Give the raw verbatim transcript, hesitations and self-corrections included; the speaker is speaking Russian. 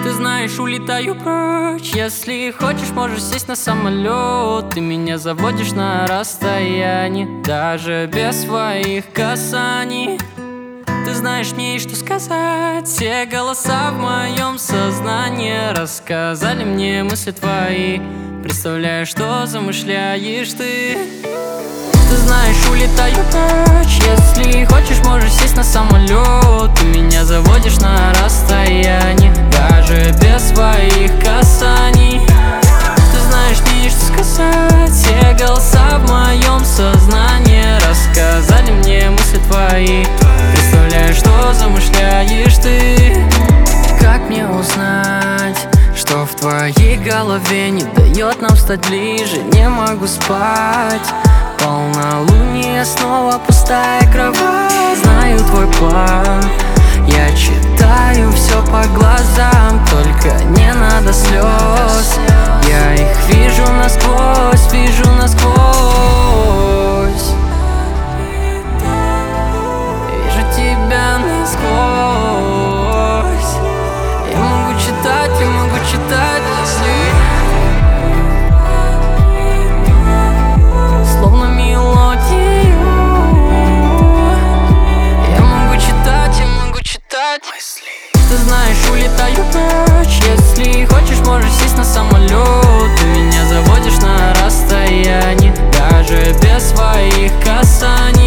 Ты знаешь, улетаю прочь. Если хочешь, можешь сесть на самолет. Ты меня заводишь на расстоянии, даже без своих касаний. Ты знаешь, мне есть что сказать. Все голоса в моем сознании рассказали мне мысли твои. Представляю, что замышляешь ты. Ты знаешь, улетаю прочь. Если хочешь, можешь сесть на самолет. Ты меня заводишь на расстоянии, даже без своих касаний. Ты знаешь, мне есть что сказать. Все голоса в моем сознании рассказали мне мысли твои. Представляю, что замышляешь ты. Как мне узнать, что в твоей голове не дает нам стать ближе? Не могу спать. Полнолуние, снова пустая кровать. Знаю твой план, я читаю все по глазам. Только не надо слез, я их вижу насквозь, вижу насквозь. Вижу тебя насквозь. Я могу читать, я могу читать мысли. Ты знаешь, улетаю прочь. Если хочешь, можешь сесть на самолет. Ты меня заводишь на расстоянии, даже без своих касаний.